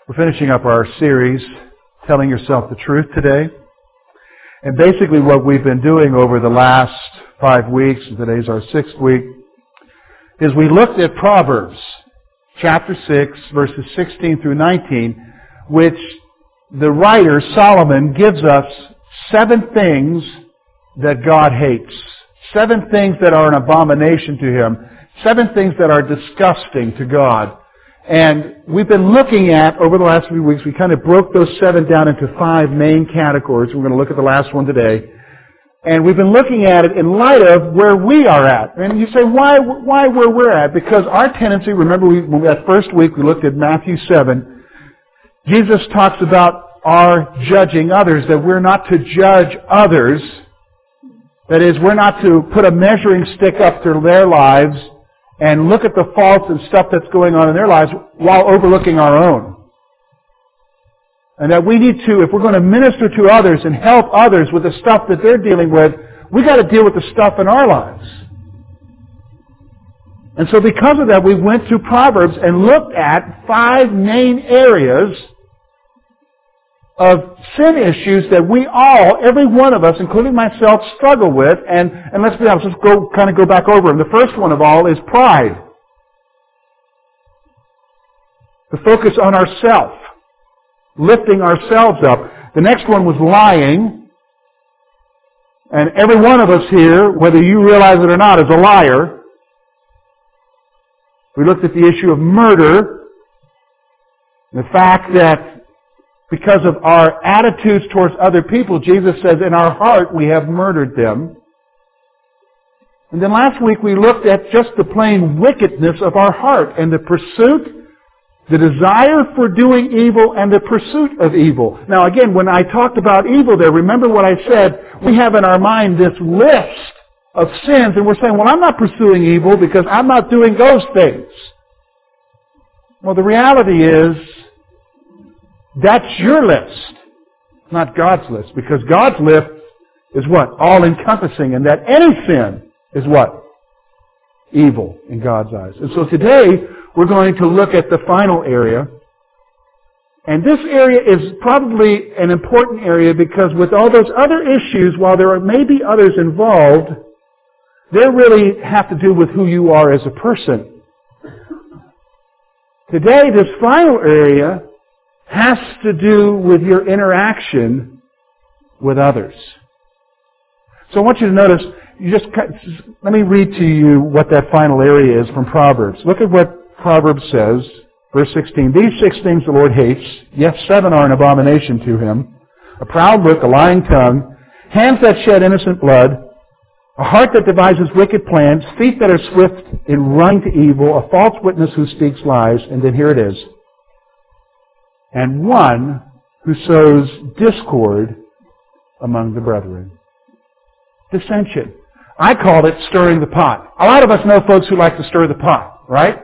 We're finishing up our series, Telling Yourself the Truth, today. And basically what we've been doing over the last 5 weeks, and today's our 6th week, is we looked at Proverbs, chapter 6, verses 16 through 19, which the writer, Solomon, gives us 7 things that God hates. 7 things that are an abomination to Him. 7 things that are disgusting to God. And we've been looking at, over the last few weeks, we kind of broke those 7 down into 5 main categories. We're going to look at the last one today. And we've been looking at it in light of where we are at. And you say, why where we're at? Because our tendency, remember that first week we looked at Matthew 7, Jesus talks about our judging others, that we're not to judge others. That is, we're not to put a measuring stick up to their lives and look at the faults and stuff that's going on in their lives while overlooking our own. And that we need to, if we're going to minister to others and help others with the stuff that they're dealing with, we got to deal with the stuff in our lives. And so because of that, we went through Proverbs and looked at 5 main areas of sin issues that we all, every one of us, including myself, struggle with. And let's be honest, let's go back over them. The first one of all is pride. The focus on ourself, lifting ourselves up. The next one was lying. And every one of us here, whether you realize it or not, is a liar. We looked at the issue of murder. The fact that because of our attitudes towards other people, Jesus says, in our heart we have murdered them. And then last week we looked at just the plain wickedness of our heart and the pursuit, the desire for doing evil and the pursuit of evil. Now again, when I talked about evil there, remember what I said, we have in our mind this list of sins and we're saying, well, I'm not pursuing evil because I'm not doing those things. Well, the reality is, that's your list, not God's list. Because God's list is what? All-encompassing. And that any sin is what? Evil in God's eyes. And so today, we're going to look at the final area. And this area is probably an important area because with all those other issues, while there may be others involved, they really have to do with who you are as a person. Today, this final area has to do with your interaction with others. So I want you to notice, let me read to you what that final area is from Proverbs. Look at what Proverbs says, verse 16. These 6 things the Lord hates, yes, 7 are an abomination to Him. A proud look, a lying tongue, hands that shed innocent blood, a heart that devises wicked plans, feet that are swift in running to evil, a false witness who speaks lies, and then here it is. And one who sows discord among the brethren. Dissension. I called it stirring the pot. A lot of us know folks who like to stir the pot, right?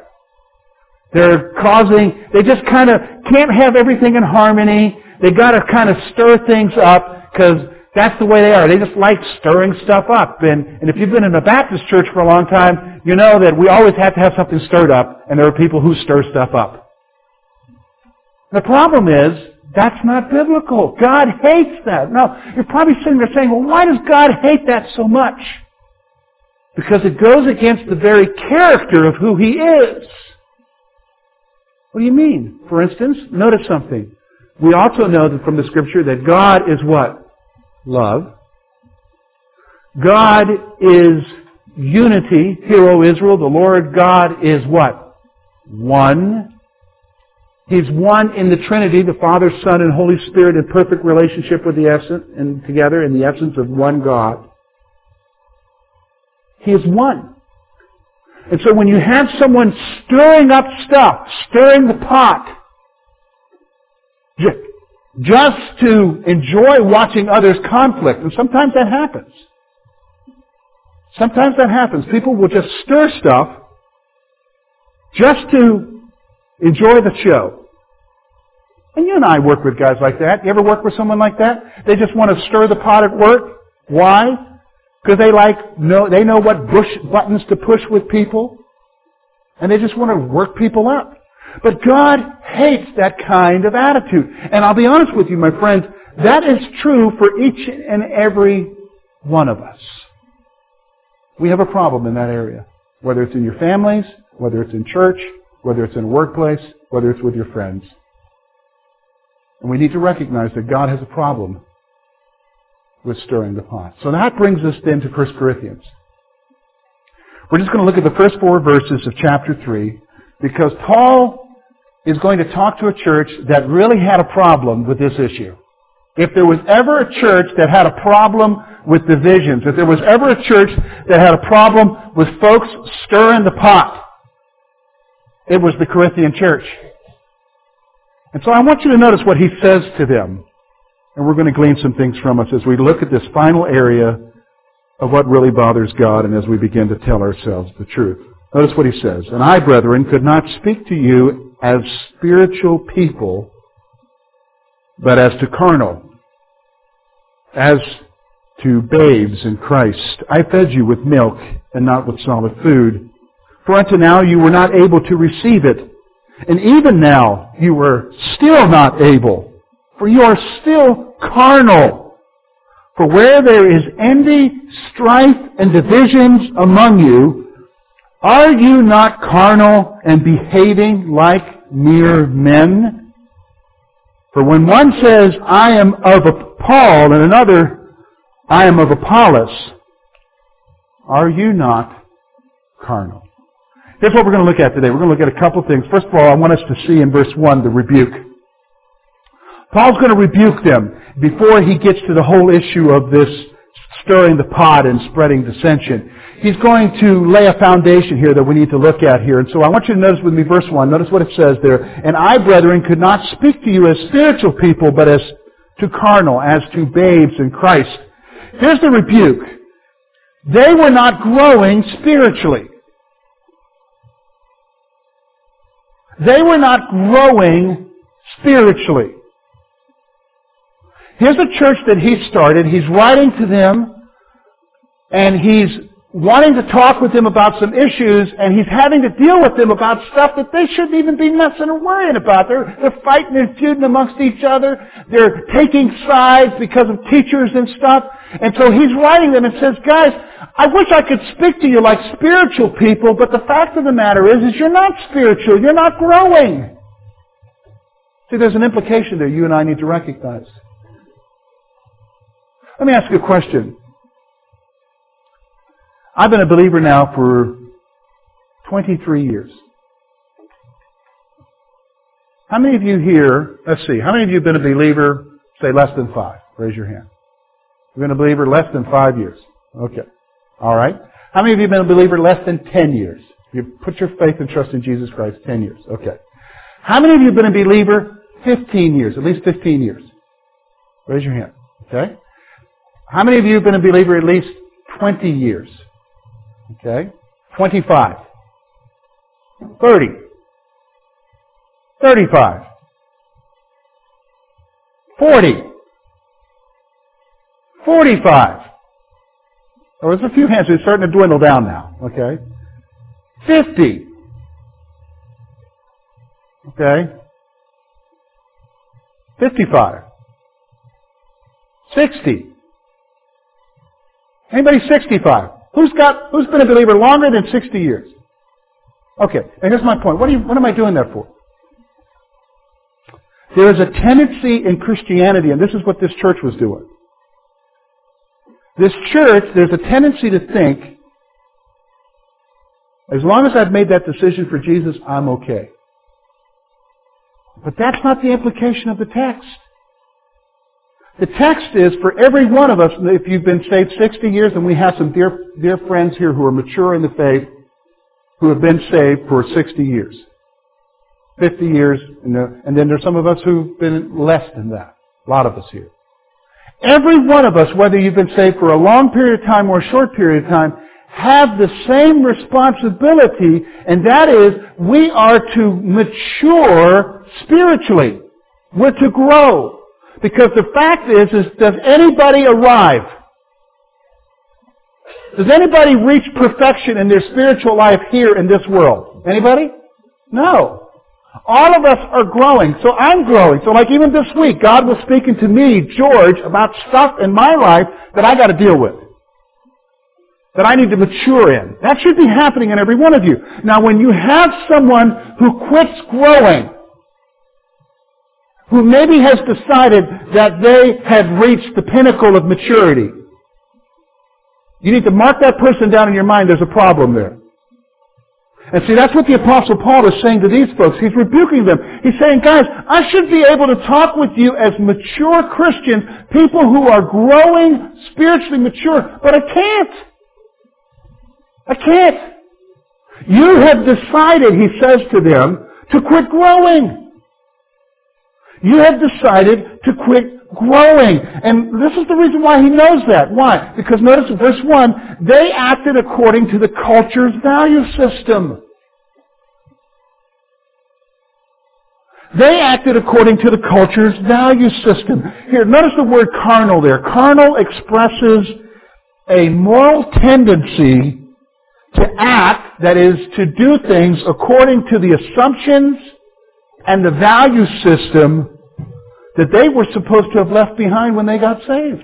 They just kind of can't have everything in harmony. They got to kind of stir things up because that's the way they are. They just like stirring stuff up. And if you've been in a Baptist church for a long time, you know that we always have to have something stirred up, and there are people who stir stuff up. The problem is, that's not biblical. God hates that. Now, you're probably sitting there saying, well, why does God hate that so much? Because it goes against the very character of who He is. What do you mean? For instance, notice something. We also know that from the Scripture that God is what? Love. God is unity. Hear, O Israel, the Lord God is what? One. He's one in the Trinity, the Father, Son, and Holy Spirit in perfect relationship with the essence and together in the essence of one God. He is one. And so when you have someone stirring up stuff, stirring the pot, just to enjoy watching others conflict, and sometimes that happens. Sometimes that happens. People will just stir stuff just to enjoy the show. And you and I work with guys like that. You ever work with someone like that? They just want to stir the pot at work. Why? Because they know what buttons to push with people. And they just want to work people up. But God hates that kind of attitude. And I'll be honest with you, my friends, that is true for each and every one of us. We have a problem in that area. Whether it's in your families, whether it's in church, whether it's in a workplace, whether it's with your friends. And we need to recognize that God has a problem with stirring the pot. So that brings us then to 1 Corinthians. We're just going to look at the first 4 verses of chapter 3 because Paul is going to talk to a church that really had a problem with this issue. If there was ever a church that had a problem with divisions, if there was ever a church that had a problem with folks stirring the pot, it was the Corinthian church. And so I want you to notice what he says to them. And we're going to glean some things from us as we look at this final area of what really bothers God and as we begin to tell ourselves the truth. Notice what he says. And I, brethren, could not speak to you as spiritual people, but as to carnal, as to babes in Christ. I fed you with milk and not with solid food. For unto now you were not able to receive it. And even now you are still not able. For you are still carnal. For where there is envy, strife, and divisions among you, are you not carnal and behaving like mere men? For when one says, I am of Paul, and another, I am of Apollos, are you not carnal? Here's what we're going to look at today. We're going to look at a couple things. First of all, I want us to see in verse 1 the rebuke. Paul's going to rebuke them before he gets to the whole issue of this stirring the pot and spreading dissension. He's going to lay a foundation here that we need to look at here. And so I want you to notice with me verse 1. Notice what it says there. And I, brethren, could not speak to you as spiritual people, but as to carnal, as to babes in Christ. Here's the rebuke. They were not growing spiritually. They were not growing spiritually. Here's a church that he started. He's writing to them, and he's wanting to talk with them about some issues, and he's having to deal with them about stuff that they shouldn't even be messing or worrying about. They're fighting and feuding amongst each other. They're taking sides because of teachers and stuff. And so he's writing them and says, guys, I wish I could speak to you like spiritual people, but the fact of the matter is you're not spiritual. You're not growing. See, there's an implication there you and I need to recognize. Let me ask you a question. I've been a believer now for 23 years. How many of you here, let's see, how many of you have been a believer, say less than 5? Raise your hand. You've been a believer less than 5 years. Okay. All right. How many of you have been a believer less than 10 years? You put your faith and trust in Jesus Christ, 10 years. Okay. How many of you have been a believer 15 years, at least 15 years? Raise your hand. Okay. How many of you have been a believer at least 20 years? Okay. 25. 30. 35. 40. 45. Well, there's a few hands. It's starting to dwindle down now. Okay. 50. Okay. 55. 60. Anybody 65? Who's been a believer longer than 60 years? Okay, and here's my point. What am I doing that for? There is a tendency in Christianity, and this is what this church was doing. This church, there's a tendency to think, as long as I've made that decision for Jesus, I'm okay. But that's not the implication of the text. The text is for every one of us, if you've been saved 60 years, and we have some dear friends here who are mature in the faith, who have been saved for 60 years, 50 years, and then there's some of us who've been less than that. A lot of us here. Every one of us, whether you've been saved for a long period of time or a short period of time, have the same responsibility, and that is we are to mature spiritually. We're to grow. Because the fact is does anybody arrive? Does anybody reach perfection in their spiritual life here in this world? Anybody? No. All of us are growing. So I'm growing. So like even this week, God was speaking to me, George, about stuff in my life that I got to deal with, that I need to mature in. That should be happening in every one of you. Now when you have someone who quits growing, who maybe has decided that they have reached the pinnacle of maturity, you need to mark that person down in your mind. There's a problem there. And see, that's what the Apostle Paul is saying to these folks. He's rebuking them. He's saying, guys, I should be able to talk with you as mature Christians, people who are growing, spiritually mature, but I can't. I can't. You have decided, he says to them, to quit growing. You have decided to quit growing. And this is the reason why he knows that. Why? Because notice in verse 1, they acted according to the culture's value system. They acted according to the culture's value system. Here, notice the word carnal there. Carnal expresses a moral tendency to act, that is, to do things according to the assumptions and the value system that they were supposed to have left behind when they got saved.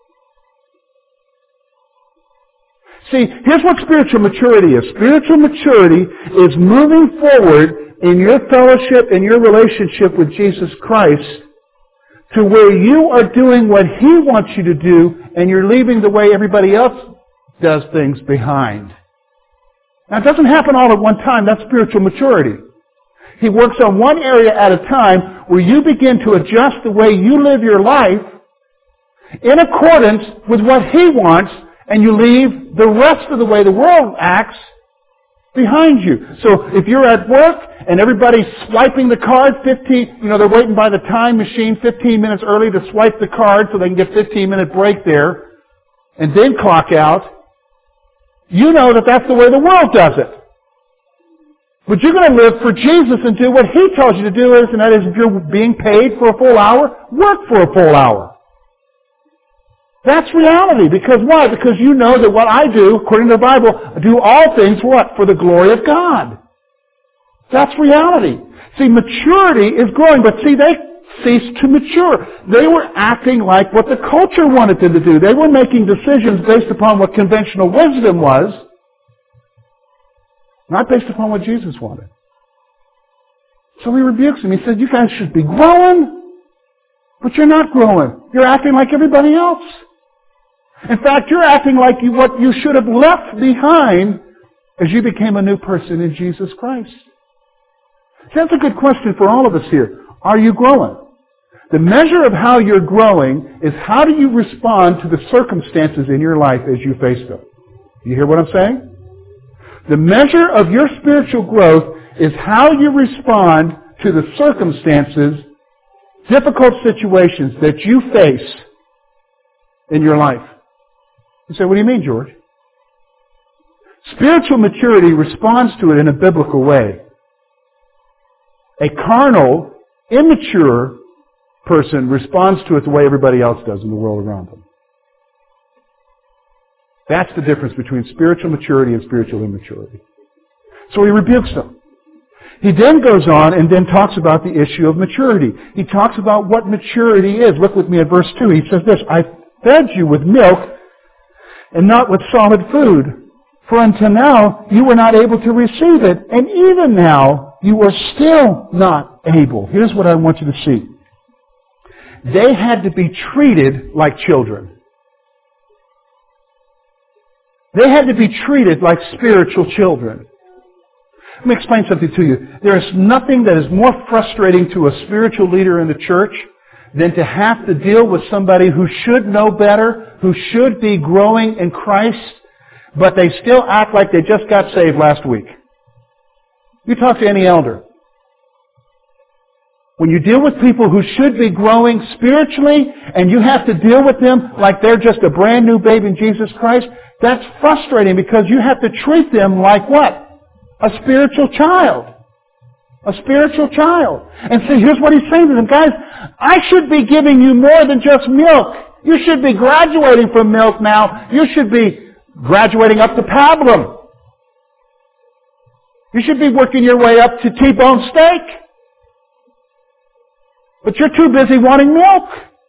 See, here's what spiritual maturity is. Spiritual maturity is moving forward in your fellowship, in your relationship with Jesus Christ, to where you are doing what He wants you to do, and you're leaving the way everybody else does things behind. Now, it doesn't happen all at one time. That's spiritual maturity. He works on one area at a time where you begin to adjust the way you live your life in accordance with what He wants, and you leave the rest of the way the world acts behind you. So if you're at work and everybody's swiping the card, they're waiting by the time machine 15 minutes early to swipe the card so they can get 15-minute break there and then clock out, you know that that's the way the world does it. But you're going to live for Jesus and do what He tells you to do, and that is if you're being paid for a full hour, work for a full hour. That's reality. Because why? Because you know that what I do, according to the Bible, I do all things what? For the glory of God. That's reality. See, maturity is growing, but see, they ceased to mature. They were acting like what the culture wanted them to do. They were making decisions based upon what conventional wisdom was, not based upon what Jesus wanted. So He rebukes them. He said, you guys should be growing, but you're not growing. You're acting like everybody else. In fact, you're acting like what you should have left behind as you became a new person in Jesus Christ. So that's a good question for all of us here. Are you growing? The measure of how you're growing is how do you respond to the circumstances in your life as you face them. You hear what I'm saying? The measure of your spiritual growth is how you respond to the circumstances, difficult situations that you face in your life. You say, what do you mean, George? Spiritual maturity responds to it in a biblical way. A carnal, immature person responds to it the way everybody else does in the world around them. That's the difference between spiritual maturity and spiritual immaturity. So He rebukes them. He then goes on and then talks about the issue of maturity. He talks about what maturity is. Look with me at verse 2. He says this, I fed you with milk and not with solid food. For until now you were not able to receive it, and even now you are still not able. Here's what I want you to see. They had to be treated like children. They had to be treated like spiritual children. Let me explain something to you. There is nothing that is more frustrating to a spiritual leader in the church than to have to deal with somebody who should know better, who should be growing in Christ, but they still act like they just got saved last week. You talk to any elder. When you deal with people who should be growing spiritually and you have to deal with them like they're just a brand new babe in Jesus Christ, that's frustrating because you have to treat them like what? A spiritual child. A spiritual child. And see, here's what He's saying to them. Guys, I should be giving you more than just milk. You should be graduating from milk now. You should be graduating up to pablum. You should be working your way up to T-bone steak. But you're too busy wanting milk.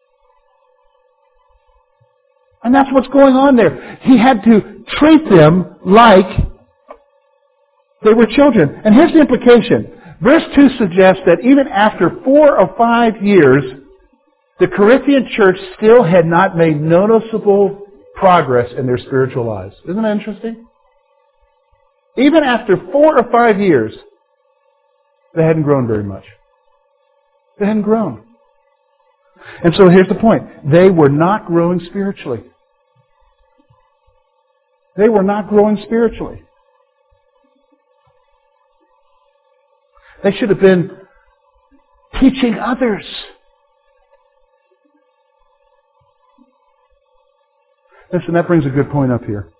And that's what's going on there. He had to treat them like they were children. And here's the implication. Verse 2 suggests that even after 4 or 5 years, the Corinthian church still had not made noticeable progress in their spiritual lives. Isn't that interesting? Even after 4 or 5 years, they hadn't grown very much. They hadn't grown. And so here's the point. They were not growing spiritually. They were not growing spiritually. They should have been teaching others. Listen, that brings a good point up here.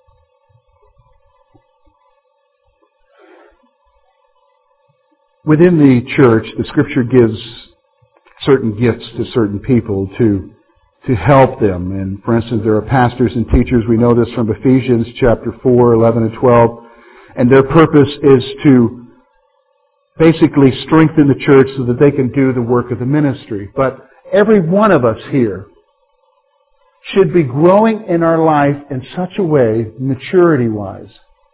Within the church, the Scripture gives certain gifts to certain people to help them. And for instance, there are pastors and teachers. We know this from Ephesians chapter 4, 11 and 12. And their purpose is to basically strengthen the church so that they can do the work of the ministry. But every one of us here should be growing in our life in such a way, maturity-wise,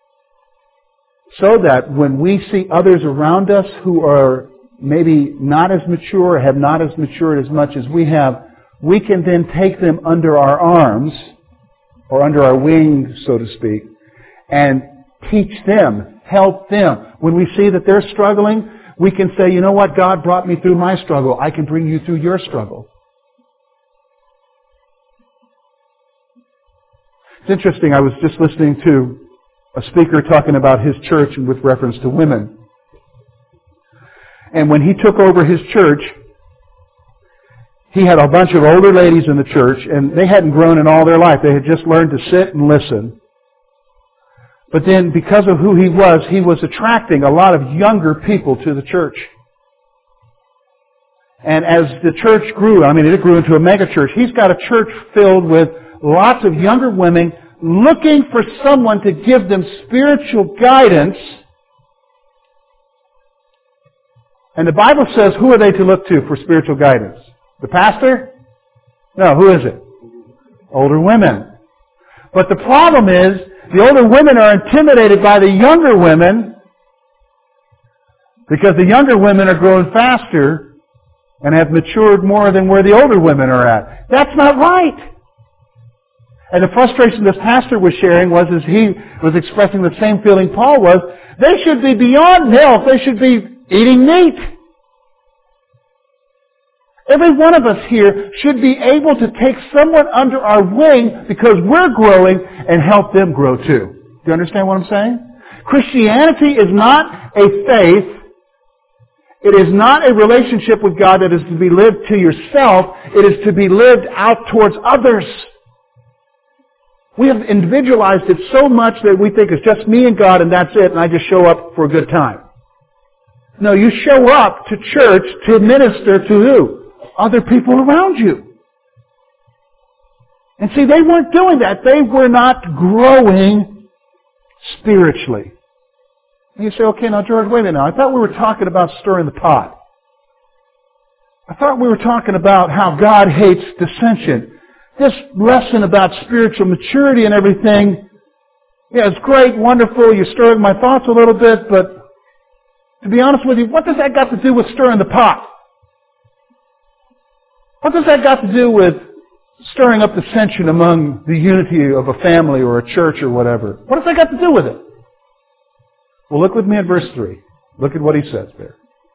so that when we see others around us who are maybe not as mature, have not as matured as much as we have, we can then take them under our arms, or under our wing, so to speak, and teach them, help them. When we see that they're struggling, we can say, you know what, God brought me through my struggle. I can bring you through your struggle. It's interesting, I was just listening to a speaker talking about his church with reference to women. And when he took over his church, he had a bunch of older ladies in the church, and they hadn't grown in all their life. They had just learned to sit and listen. But then, because of who he was attracting a lot of younger people to the church. And as the church grew, it grew into a mega church. He's got a church filled with lots of younger women looking for someone to give them spiritual guidance. And the Bible says, who are they to look to for spiritual guidance? The pastor? No, who is it? Older women. But the problem is, the older women are intimidated by the younger women because the younger women are growing faster and have matured more than where the older women are at. That's not right. And the frustration this pastor was sharing was, as he was expressing the same feeling Paul was, they should be beyond milk. They should be eating meat. Every one of us here should be able to take someone under our wing because we're growing and help them grow too. Do you understand what I'm saying? Christianity is not a faith. It is not a relationship with God that is to be lived to yourself. It is to be lived out towards others. We have individualized it so much that we think it's just me and God and that's it, and I just show up for a good time. No, you show up to church to minister to who? Other people around you. And see, they weren't doing that. They were not growing spiritually. And you say, okay, now George, wait a minute now. I thought we were talking about stirring the pot. I thought we were talking about how God hates dissension. This lesson about spiritual maturity and everything, yeah, it's great, wonderful, you're stirring my thoughts a little bit, but to be honest with you, what does that got to do with stirring the pot? What does that got to do with stirring up dissension among the unity of a family or a church or whatever? What does that got to do with it? Well, look with me at verse 3. Look at what he says there.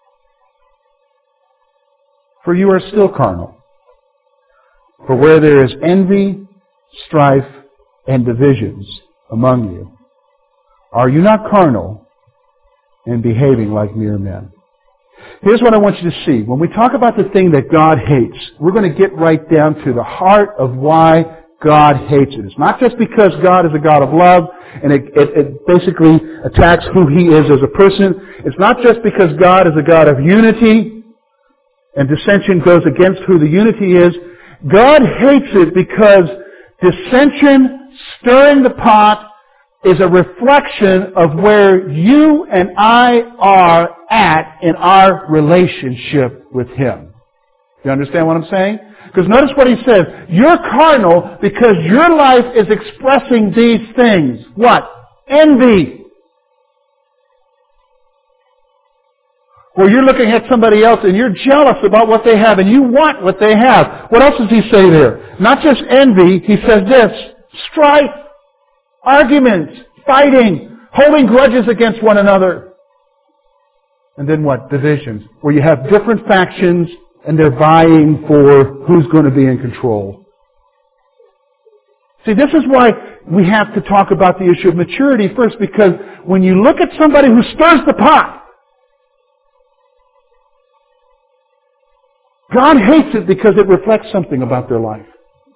For you are still carnal. For where there is envy, strife, and divisions among you, are you not carnal and behaving like mere men? Here's what I want you to see. When we talk about the thing that God hates, we're going to get right down to the heart of why God hates it. It's not just because God is a God of love and it basically attacks who He is as a person. It's not just because God is a God of unity and dissension goes against who the unity is. God hates it because dissension, stirring the pot, is a reflection of where you and I are at in our relationship with Him. You understand what I'm saying? Because notice what he says. You're carnal because your life is expressing these things. What? Envy. Where you're looking at somebody else and you're jealous about what they have and you want what they have. What else does he say there? Not just envy, he says this. Strife, arguments, fighting, holding grudges against one another. And then what? Divisions. Where you have different factions and they're vying for who's going to be in control. See, this is why we have to talk about the issue of maturity first, because when you look at somebody who stirs the pot, God hates it because it reflects something about their life.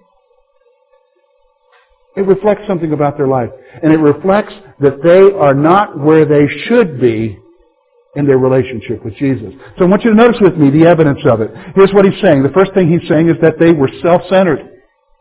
It reflects something about their life. And it reflects that they are not where they should be in their relationship with Jesus. So I want you to notice with me the evidence of it. Here's what he's saying. The first thing he's saying is that they were self-centered.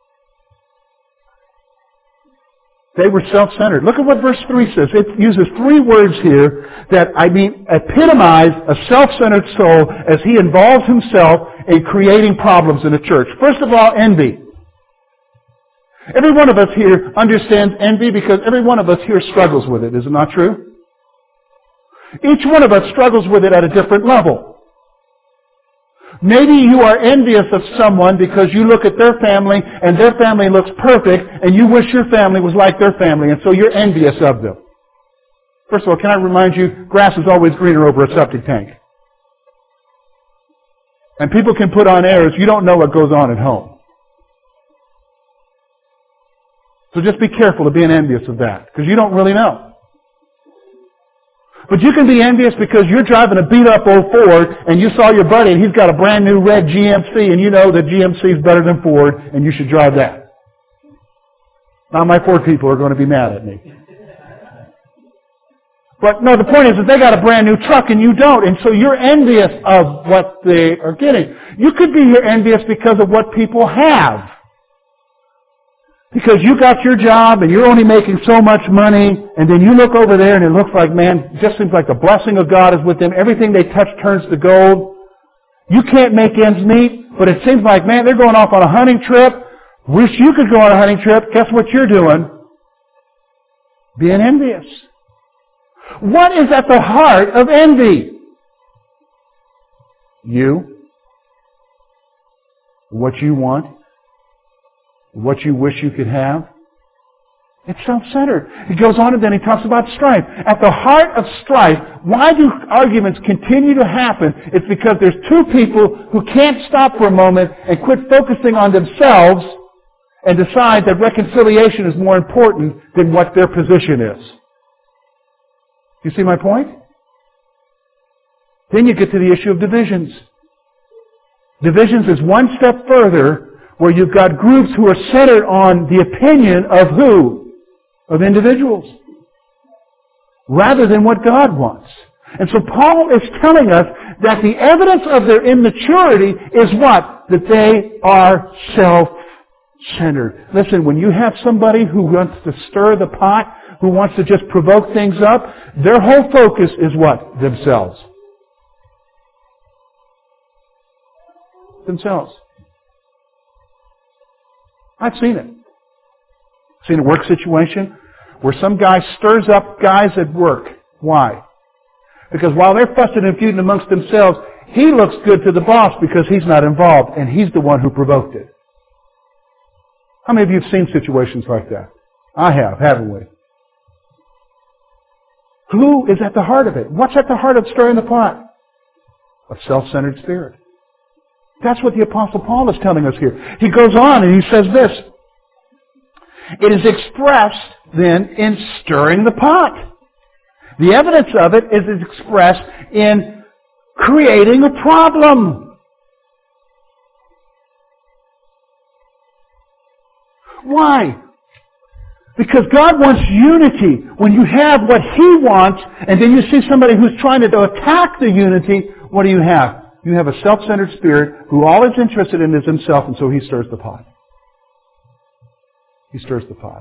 They were self-centered. Look at what verse 3 says. It uses three words here that, epitomize a self-centered soul as he involves himself in creating problems in the church. First of all, envy. Every one of us here understands envy because every one of us here struggles with it. Is it not true? Each one of us struggles with it at a different level. Maybe you are envious of someone because you look at their family and their family looks perfect and you wish your family was like their family, and so you're envious of them. First of all, can I remind you, grass is always greener over a septic tank. And people can put on airs, you don't know what goes on at home. So just be careful of being envious of that, because you don't really know. But you can be envious because you're driving a beat-up old Ford and you saw your buddy and he's got a brand new red GMC and you know that GMC is better than Ford and you should drive that. Now my Ford people are going to be mad at me. But no, the point is that they got a brand new truck and you don't, and so you're envious of what they are getting. You could be envious because of what people have. Because you got your job and you're only making so much money, and then you look over there and it looks like, man, it just seems like the blessing of God is with them. Everything they touch turns to gold. You can't make ends meet, but it seems like, man, they're going off on a hunting trip. Wish you could go on a hunting trip. Guess what you're doing? Being envious. What is at the heart of envy? You. What you want. What you wish you could have. It's self-centered. He goes on and then he talks about strife. At the heart of strife, why do arguments continue to happen? It's because there's two people who can't stop for a moment and quit focusing on themselves and decide that reconciliation is more important than what their position is. You see my point? Then you get to the issue of divisions. Divisions is one step further, where you've got groups who are centered on the opinion of who? Of individuals. Rather than what God wants. And so Paul is telling us that the evidence of their immaturity is what? That they are self-centered. Listen, when you have somebody who wants to stir the pot, who wants to just provoke things up, their whole focus is what? Themselves. Themselves. I've seen it. I've seen a work situation where some guy stirs up guys at work. Why? Because while they're fussing and feuding amongst themselves, he looks good to the boss because he's not involved and he's the one who provoked it. How many of you have seen situations like that? I have, haven't we? Who is at the heart of it? What's at the heart of stirring the pot? A self-centered spirit. That's what the Apostle Paul is telling us here. He goes on and he says this. It is expressed then in stirring the pot. The evidence of it is expressed in creating a problem. Why? Because God wants unity. When you have what He wants, and then you see somebody who's trying to attack the unity, what do you have? You have a self-centered spirit who all is interested in is himself, and so he stirs the pot. He stirs the pot.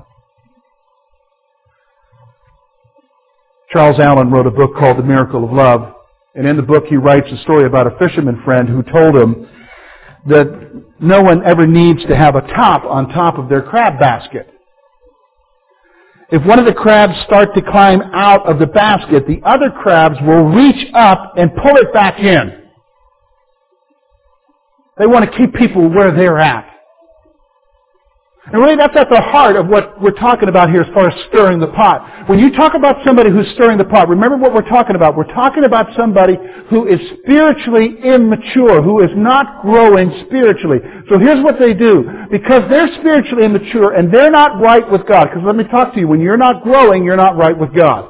Charles Allen wrote a book called The Miracle of Love, and in the book he writes a story about a fisherman friend who told him that no one ever needs to have a top on top of their crab basket. If one of the crabs start to climb out of the basket, the other crabs will reach up and pull it back in. They want to keep people where they're at. And really that's at the heart of what we're talking about here as far as stirring the pot. When you talk about somebody who's stirring the pot, remember what we're talking about. We're talking about somebody who is spiritually immature, who is not growing spiritually. So here's what they do. Because they're spiritually immature and they're not right with God. Because let me talk to you, when you're not growing, you're not right with God.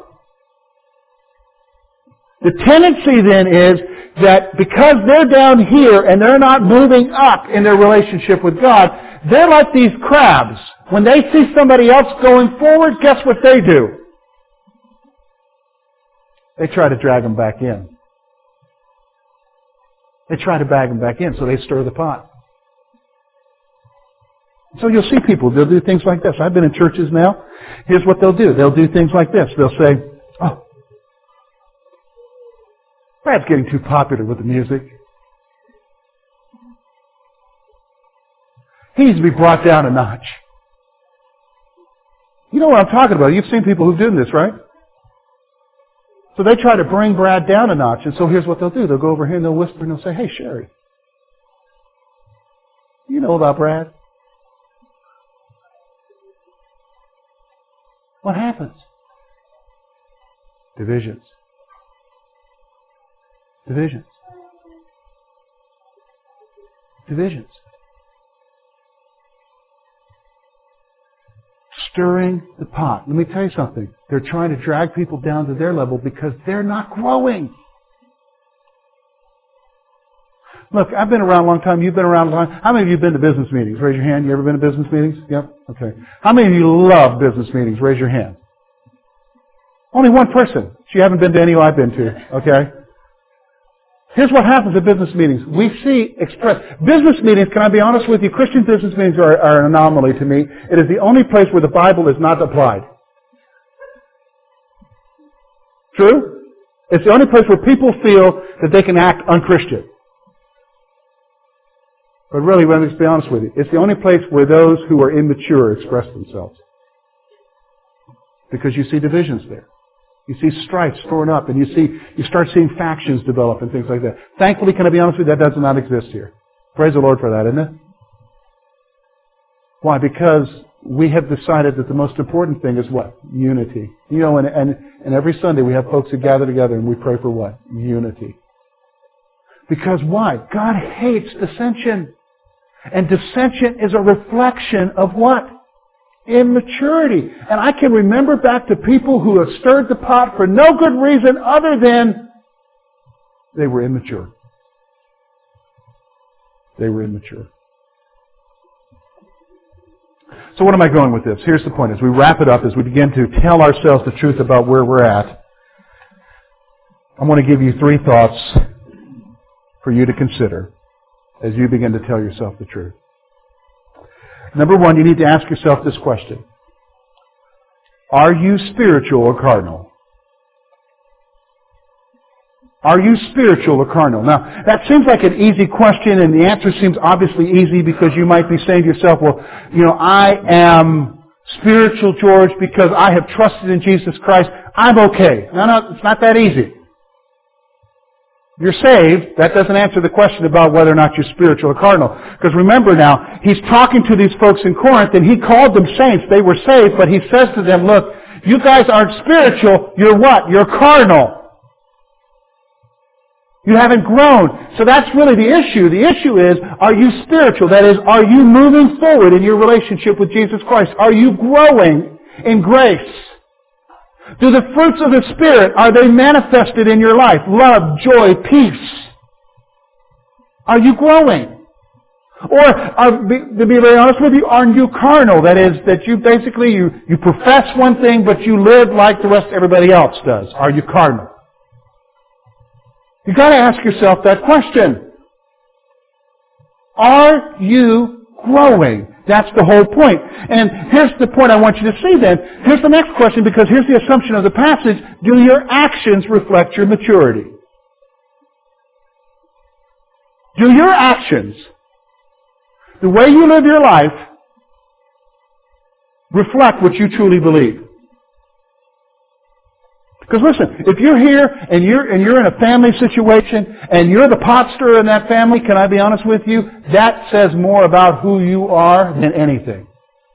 The tendency then is that because they're down here and they're not moving up in their relationship with God, they're like these crabs. When they see somebody else going forward, guess what they do? They try to drag them back in. They try to bag them back in, so they stir the pot. So you'll see people, they'll do things like this. I've been in churches now. Here's what they'll do. They'll do things like this. They'll say, oh, Brad's getting too popular with the music. He needs to be brought down a notch. You know what I'm talking about. You've seen people who've done this, right? So they try to bring Brad down a notch. And so here's what they'll do. They'll go over here and they'll whisper and they'll say, hey, Sherry, you know about Brad? What happens? Divisions. Divisions. Divisions. Stirring the pot. Let me tell you something. They're trying to drag people down to their level because they're not growing. Look, I've been around a long time. You've been around a long time. How many of you have been to business meetings? Raise your hand. You ever been to business meetings? Yep. Okay. How many of you love business meetings? Raise your hand. Only one person. You haven't been to any I've been to. Okay? Here's what happens at business meetings. We see business meetings, can I be honest with you, Christian business meetings are an anomaly to me. It is the only place where the Bible is not applied. True? It's the only place where people feel that they can act unchristian. But really, let me be honest with you, it's the only place where those who are immature express themselves. Because you see divisions there. You see strife storing up, and you start seeing factions develop and things like that. Thankfully, can I be honest with you, that does not exist here. Praise the Lord for that, isn't it? Why? Because we have decided that the most important thing is what? Unity. You know, and every Sunday we have folks who gather together and we pray for what? Unity. Because why? God hates dissension. And dissension is a reflection of what? Immaturity. And I can remember back to people who have stirred the pot for no good reason other than they were immature. They were immature. So what am I going with this? Here's the point. As we wrap it up, as we begin to tell ourselves the truth about where we're at, I want to give you 3 thoughts for you to consider as you begin to tell yourself the truth. Number 1, you need to ask yourself this question. Are you spiritual or carnal? Are you spiritual or carnal? Now, that seems like an easy question, and the answer seems obviously easy because you might be saying to yourself, well, you know, I am spiritual, George, because I have trusted in Jesus Christ. I'm okay. No, it's not that easy. You're saved, that doesn't answer the question about whether or not you're spiritual or carnal. Because remember now, he's talking to these folks in Corinth, and he called them saints. They were saved, but he says to them, look, you guys aren't spiritual, you're what? You're carnal. You haven't grown. So that's really the issue. The issue is, are you spiritual? That is, are you moving forward in your relationship with Jesus Christ? Are you growing in grace? Do the fruits of the Spirit, are they manifested in your life? Love, joy, peace. Are you growing? Or, to be very honest with you, are you carnal? That is, that you basically, you profess one thing, but you live like the rest of everybody else does. Are you carnal? You've got to ask yourself that question. Are you growing? That's the whole point. And here's the point I want you to see then. Here's the next question, because here's the assumption of the passage. Do your actions reflect your maturity? Do your actions The way you live your life reflect what you truly believe. Because listen, if you're here and you're in a family situation and you're the pot stirrer in that family, can I be honest with you? That says more about who you are than anything.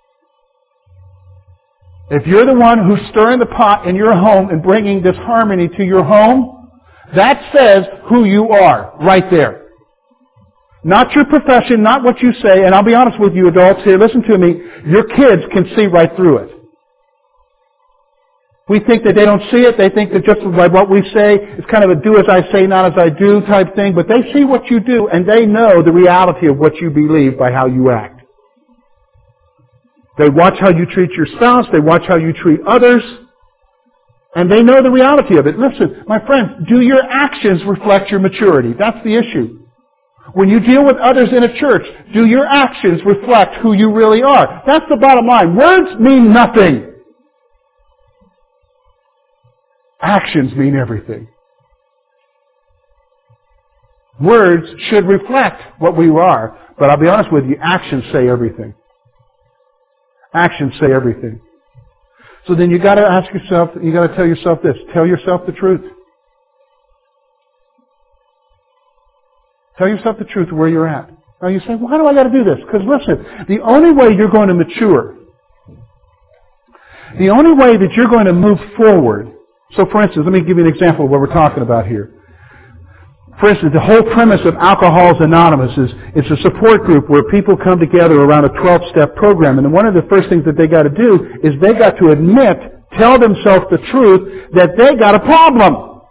If you're the one who's stirring the pot in your home and bringing disharmony to your home, that says who you are right there. Not your profession, not what you say. And I'll be honest with you adults here, listen to me. Your kids can see right through it. We think that they don't see it. They think that just by what we say, it's kind of a do as I say, not as I do type thing. But they see what you do, and they know the reality of what you believe by how you act. They watch how you treat your spouse. They watch how you treat others. And they know the reality of it. Listen, my friends, do your actions reflect your maturity? That's the issue. When you deal with others in a church, do your actions reflect who you really are? That's the bottom line. Words mean nothing. Actions mean everything. Words should reflect what we are, but I'll be honest with you, actions say everything. Actions say everything. So then you got to ask yourself, you got to tell yourself this, tell yourself the truth. Tell yourself the truth where you're at. Now you say, why do I got to do this? Because listen, the only way you're going to mature, the only way that you're going to move forward. So for instance, let me give you an example of what we're talking about here. For instance, the whole premise of Alcoholics Anonymous is it's a support group where people come together around a 12-step program. And one of the first things that they got to do is they got to admit, tell themselves the truth, that they got a problem.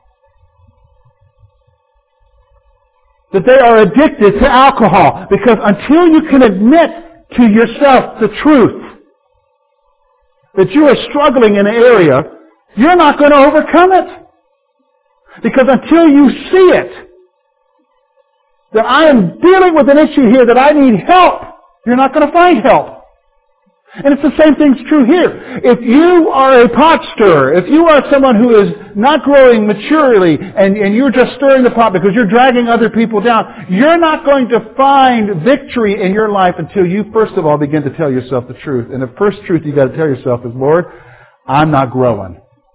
That they are addicted to alcohol. Because until you can admit to yourself the truth, that you are struggling in an area, you're not going to overcome it. Because until you see it, that I am dealing with an issue here, that I need help, you're not going to find help. And it's the same thing's true here. If you are a pot stirrer, if you are someone who is not growing maturely, and you're just stirring the pot because you're dragging other people down, you're not going to find victory in your life until you, first of all, begin to tell yourself the truth. And the first truth you got to tell yourself is, Lord, I'm not growing.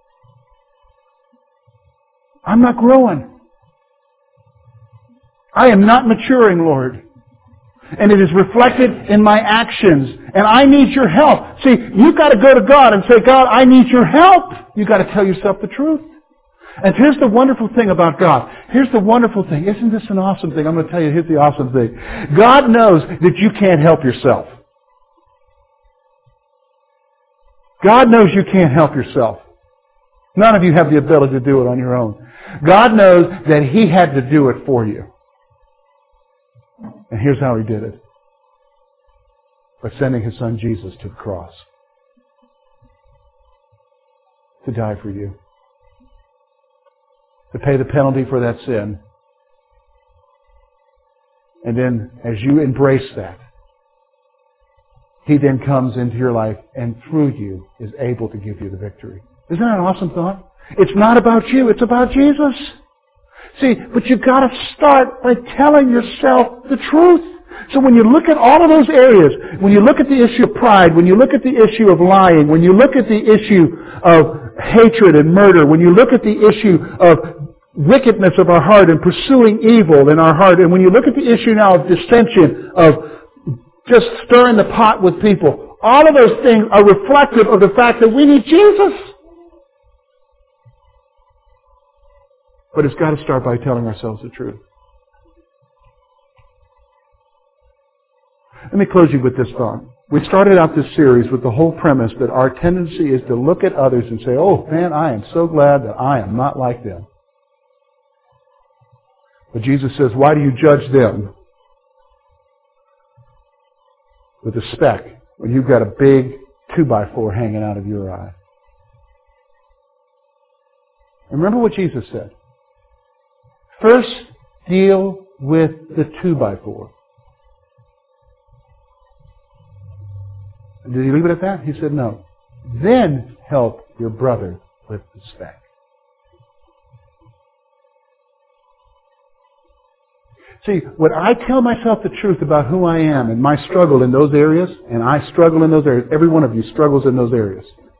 I'm not growing. I am not maturing, Lord. And it is reflected in my actions. And I need your help. See, you've got to go to God and say, God, I need your help. You've got to tell yourself the truth. And here's the wonderful thing about God. Here's the wonderful thing. Isn't this an awesome thing? I'm going to tell you, here's the awesome thing. God knows that you can't help yourself. God knows you can't help yourself. None of you have the ability to do it on your own. God knows that He had to do it for you. And here's how He did it. By sending His Son Jesus to the cross. To die for you. To pay the penalty for that sin. And then as you embrace that, He then comes into your life and through you is able to give you the victory. Isn't that an awesome thought? It's not about you, it's about Jesus. See, but you've got to start by telling yourself the truth. So when you look at all of those areas, when you look at the issue of pride, when you look at the issue of lying, when you look at the issue of hatred and murder, when you look at the issue of wickedness of our heart and pursuing evil in our heart, and when you look at the issue now of dissension, of just stirring the pot with people, all of those things are reflective of the fact that we need Jesus. But it's got to start by telling ourselves the truth. Let me close you with this thought. We started out this series with the whole premise that our tendency is to look at others and say, oh man, I am so glad that I am not like them. But Jesus says, why do you judge them with a speck when you've got a big 2x4 hanging out of your eye? Remember what Jesus said. First, deal with the 2x4. Did He leave it at that? He said no. Then help your brother with the speck. See, when I tell myself the truth about who I am and my struggle in those areas, and I struggle in those areas, every one of you struggles in those areas.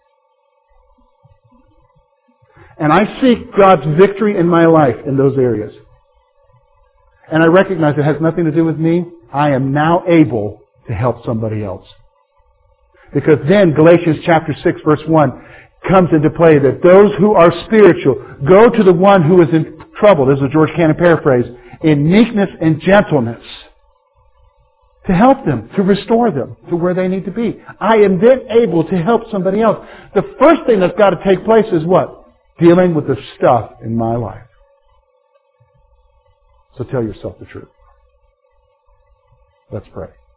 And I seek God's victory in my life in those areas. And I recognize it has nothing to do with me. I am now able to help somebody else. Because then Galatians chapter 6 verse 1 comes into play that those who are spiritual go to the one who is in trouble, this is a George Cannon paraphrase, in meekness and gentleness to help them, to restore them to where they need to be. I am then able to help somebody else. The first thing that's got to take place is what? Dealing with the stuff in my life. So tell yourself the truth. Let's pray.